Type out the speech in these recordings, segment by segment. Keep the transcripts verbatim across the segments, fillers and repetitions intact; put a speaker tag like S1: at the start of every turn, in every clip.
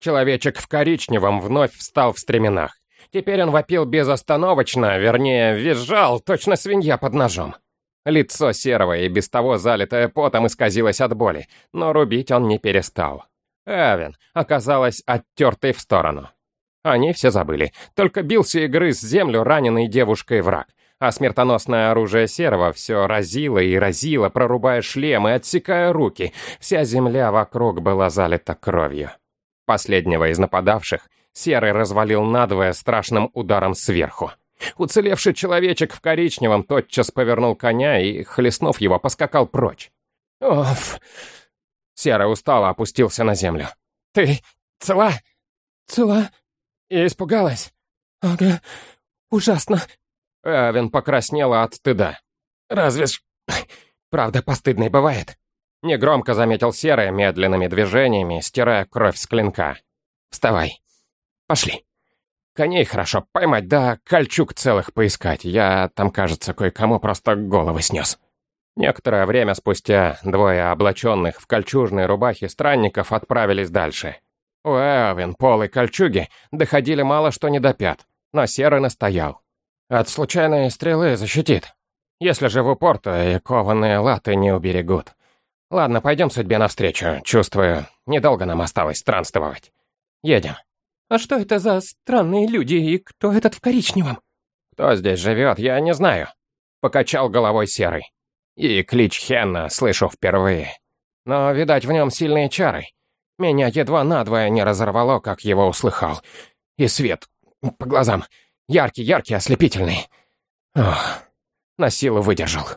S1: Человечек в коричневом вновь встал в стременах. Теперь он вопил безостановочно, вернее, визжал, точно свинья под ножом. Лицо Серого и без того залитое потом исказилось от боли, но рубить он не перестал. Эвен оказалась оттертой в сторону. Они все забыли, только бился и грыз землю раненый девушкой враг, а смертоносное оружие Серого все разило и разило, прорубая шлем и отсекая руки. Вся земля вокруг была залита кровью. Последнего из нападавших Серый развалил надвое страшным ударом сверху. Уцелевший человечек в коричневом тотчас повернул коня и, хлестнув его, поскакал прочь. «Оф!» Серый устало опустился на землю. «Ты цела?»
S2: «Цела?»
S1: «И испугалась?»
S2: «Ага, ужасно».
S1: Эвен покраснела от стыда. «Разве ж... правда постыдной бывает?» Негромко заметил Серый медленными движениями, стирая кровь с клинка. «Вставай. Пошли. Коней хорошо поймать, да кольчуг целых поискать. Я там, кажется, кое-кому просто головы снес». Некоторое время спустя двое облаченных в кольчужные рубахи странников отправились дальше. У Эвен полы кольчуги доходили мало что не до пят, но Серый настоял. «От случайной стрелы защитит. Если же в упор, то и кованые латы не уберегут. Ладно, пойдем судьбе навстречу. Чувствую, недолго нам осталось странствовать. Едем».
S2: «А что это за странные люди, и кто этот в коричневом?»
S1: «Кто здесь живет, я не знаю», — покачал головой Серый. «И клич Хенна слышу впервые. Но, видать, в нем сильные чары. Меня едва надвое не разорвало, как его услыхал. И свет по глазам яркий, яркий, ослепительный. Ох, на силу выдержал».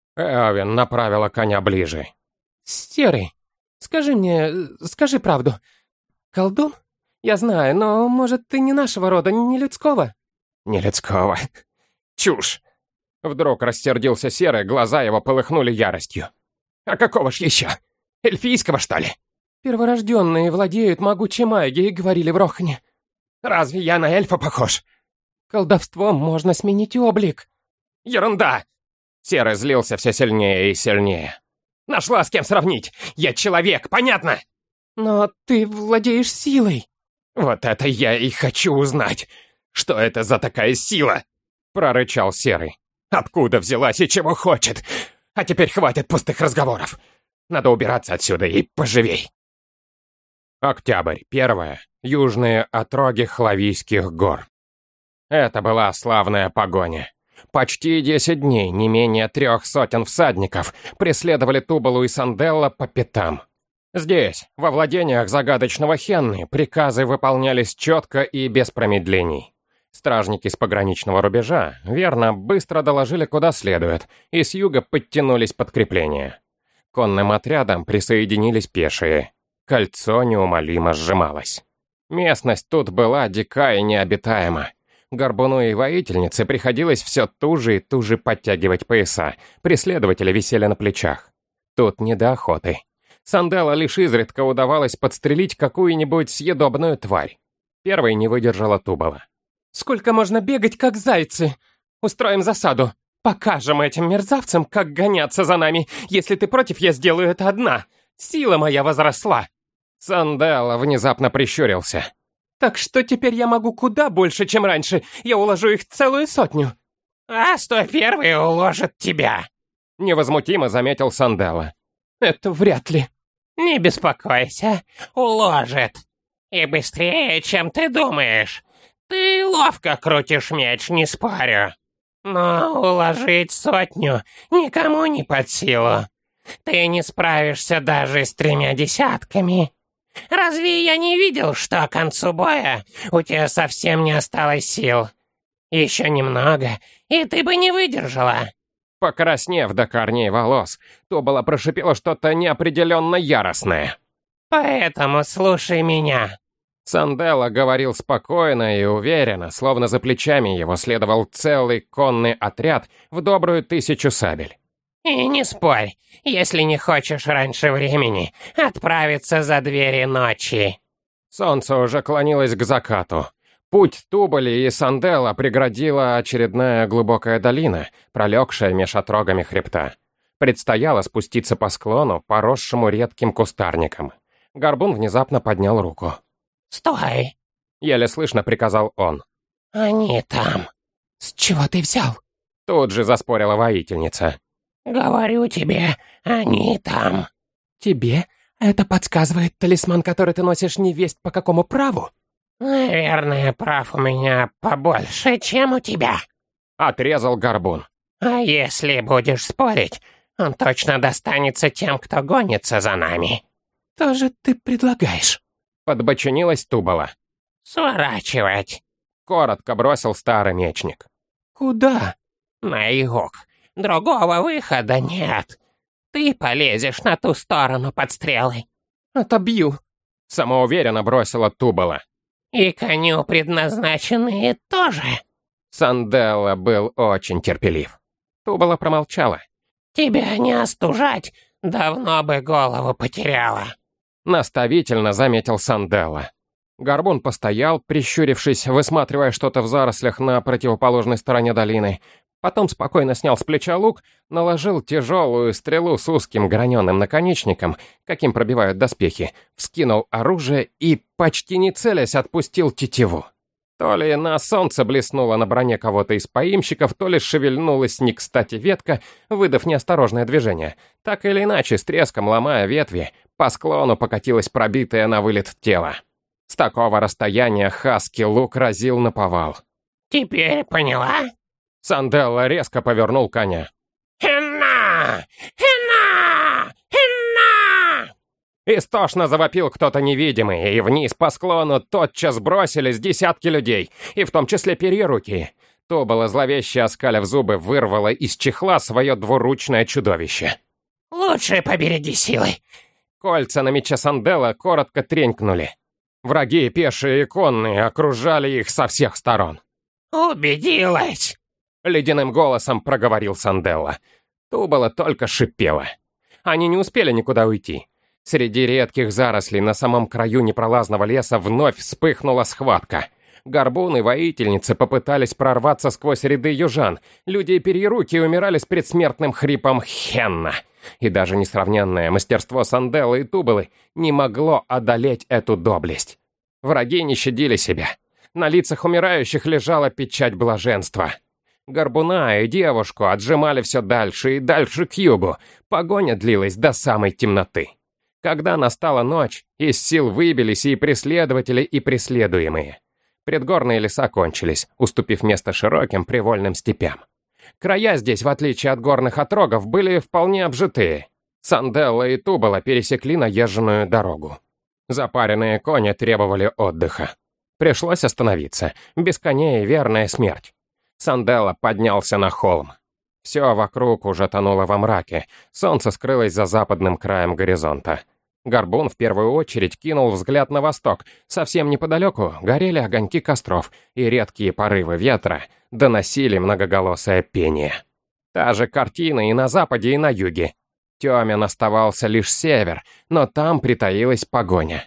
S1: Эвен направила коня ближе.
S2: «Серый, скажи мне, скажи правду. Колдун? Я знаю, но, может, ты не нашего рода, не людского?»
S1: «Не людского. Чушь!» Вдруг рассердился Серый, глаза его полыхнули яростью. «А какого ж еще? Эльфийского, что ли?»
S2: «Перворожденные владеют могучей магией», — говорили в Рохне.
S1: «Разве я на эльфа похож?»
S2: «Колдовством можно сменить облик».
S1: «Ерунда!» Серый злился все сильнее и сильнее. «Нашла с кем сравнить! Я человек, понятно?»
S2: «Но ты владеешь силой».
S1: «Вот это я и хочу узнать! Что это за такая сила?» Прорычал Серый. «Откуда взялась и чего хочет? А теперь хватит пустых разговоров. Надо убираться отсюда и поживей». Октябрь, первое. Южные отроги Хлавийских гор. Это была славная погоня. Почти десять дней, не менее трех сотен всадников преследовали Тубалу и Санделла по пятам. Здесь, во владениях загадочного Хенны, приказы выполнялись четко и без промедлений. Стражники с пограничного рубежа, верно, быстро доложили куда следует, и с юга подтянулись подкрепления. Конным отрядам присоединились пешие. Кольцо неумолимо сжималось. Местность тут была дика и необитаема. Горбуну и воительнице приходилось все туже и туже подтягивать пояса, преследователи висели на плечах. Тут не до охоты. Санделла лишь изредка удавалось подстрелить какую-нибудь съедобную тварь. Первой не выдержала Тубала.
S2: «Сколько можно бегать, как зайцы? Устроим засаду. Покажем этим мерзавцам, как гоняться за нами. Если ты против, я сделаю это одна. Сила моя возросла».
S1: Санделла внезапно прищурился.
S2: «Так что теперь я могу куда больше, чем раньше. Я уложу их целую сотню».
S3: «А сто первый уложит тебя»,
S1: — невозмутимо заметил Санделла.
S2: «Это вряд ли».
S3: «Не беспокойся, уложит. И быстрее, чем ты думаешь. Ты ловко крутишь меч, не спорю. Но уложить сотню никому не под силу. Ты не справишься даже с тремя десятками. Разве я не видел, что к концу боя у тебя совсем не осталось сил? Еще немного, и ты бы не выдержала».
S1: Покраснев до корней волос, Тубала прошипела что-то неопределенно яростное.
S3: «Поэтому слушай меня».
S1: Санделла говорил спокойно и уверенно, словно за плечами его следовал целый конный отряд в добрую тысячу сабель.
S3: «И не спорь, если не хочешь раньше времени отправиться за двери ночи».
S1: Солнце уже клонилось к закату. Путь Тубали и Санделла преградила очередная глубокая долина, пролегшая меж отрогами хребта. Предстояло спуститься по склону, поросшему редким кустарником. Горбун внезапно поднял руку.
S3: Стой!
S1: Еле слышно приказал он.
S3: Они там.
S2: С чего ты взял?
S1: Тут же заспорила воительница.
S3: Говорю тебе, они там.
S2: Тебе это подсказывает талисман, который ты носишь невесть по какому праву?
S3: Наверное, прав у меня побольше, чем у тебя.
S1: Отрезал Горбун.
S3: А если будешь спорить, он точно достанется тем, кто гонится за нами.
S2: Что же ты предлагаешь?
S1: Подбочинилась Тубала.
S3: Сворачивать.
S1: Коротко бросил старый мечник.
S2: Куда?
S3: На юг. Другого выхода нет. Ты полезешь на ту сторону под стрелы.
S2: Отобью.
S1: Самоуверенно бросила Тубала.
S3: И коню предназначенные тоже.
S1: Санделла был очень терпелив. Тубала промолчала.
S3: Тебя не остужать, давно бы голову потеряла.
S1: Наставительно заметил Санделла. Горбун постоял, прищурившись, высматривая что-то в зарослях на противоположной стороне долины. Потом спокойно снял с плеча лук, наложил тяжелую стрелу с узким граненым наконечником, каким пробивают доспехи, вскинул оружие и, почти не целясь, отпустил тетиву. То ли на солнце блеснула на броне кого-то из поимщиков, то ли шевельнулась не кстати ветка, выдав неосторожное движение. Так или иначе, с треском ломая ветви, по склону покатилось пробитое на вылет тело. С такого расстояния хаски лук разил наповал.
S3: Теперь поняла?
S1: Санделла резко повернул коня.
S3: «Хена! Хена! Хена!»
S1: Истошно завопил кто-то невидимый, и вниз по склону тотчас бросились десятки людей, и в том числе перьеруки. Тубала, зловеще оскалив зубы, вырвала из чехла свое двуручное чудовище.
S3: «Лучше побереги силы!»
S1: Кольца на мече Санделла коротко тренькнули. Враги, пешие и конные, окружали их со всех сторон.
S3: «Убедилась!»
S1: Ледяным голосом проговорил Санделла. Тубала только шипела. Они не успели никуда уйти. Среди редких зарослей на самом краю непролазного леса вновь вспыхнула схватка. Горбун и воительницы попытались прорваться сквозь ряды южан. Люди и перьеруки умирали с предсмертным хрипом «Хенна». И даже несравненное мастерство Санделлы и Тубалы не могло одолеть эту доблесть. Враги не щадили себя. На лицах умирающих лежала печать блаженства. Горбуна и девушку отжимали все дальше и дальше к югу. Погоня длилась до самой темноты. Когда настала ночь, из сил выбились и преследователи, и преследуемые. Предгорные леса кончились, уступив место широким привольным степям. Края здесь, в отличие от горных отрогов, были вполне обжитые. Санделла и Тубала пересекли наезженную дорогу. Запаренные кони требовали отдыха. Пришлось остановиться. Без коней верная смерть. Санделла поднялся на холм. Все вокруг уже тонуло во мраке. Солнце скрылось за западным краем горизонта. Горбун в первую очередь кинул взгляд на восток. Совсем неподалеку горели огоньки костров, и редкие порывы ветра доносили многоголосое пение. Та же картина и на западе, и на юге. Тёмен оставался лишь север, но там притаилась погоня.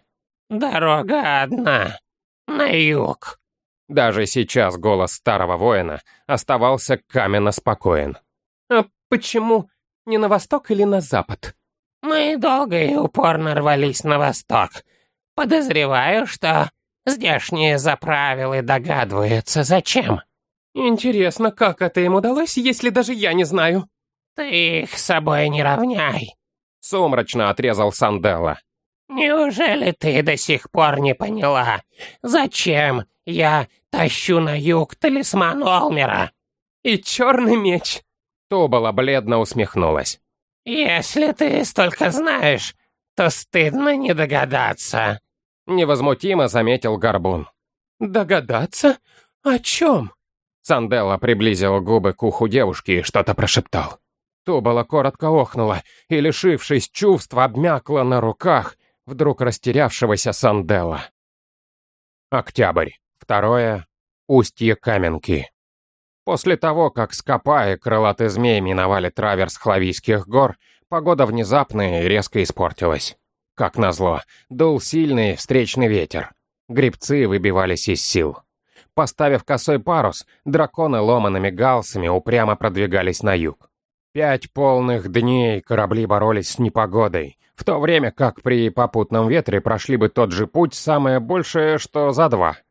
S3: «Дорога одна. На юг».
S1: Даже сейчас голос старого воина оставался каменно спокоен.
S2: А почему не на восток или на запад?
S3: Мы долго и упорно рвались на восток. Подозреваю, что здешние заправилы догадываются, зачем.
S2: Интересно, как это им удалось, если даже я не знаю?
S3: Ты их с собой не равняй.
S1: Сумрачно отрезал Санделла.
S3: Неужели ты до сих пор не поняла, зачем я тащу на юг талисман Олмера?
S2: И черный меч.
S1: Тубала бледно усмехнулась.
S3: Если ты столько знаешь, то стыдно не догадаться.
S1: Невозмутимо заметил Горбун.
S2: Догадаться? О чем?
S1: Санделла приблизил губы к уху девушки и что-то прошептал. Тубала коротко охнула и, лишившись чувств, обмякла на руках вдруг растерявшегося Санделла. Октябрь. Второе. Устье Каменки. После того, как Скопа и крылатый змей миновали траверс Хлавийских гор, погода внезапно и резко испортилась. Как назло, дул сильный встречный ветер. Гребцы выбивались из сил. Поставив косой парус, драконы ломаными галсами упрямо продвигались на юг. Пять полных дней корабли боролись с непогодой, В то время как при попутном ветре прошли бы тот же путь самое большее, что за два.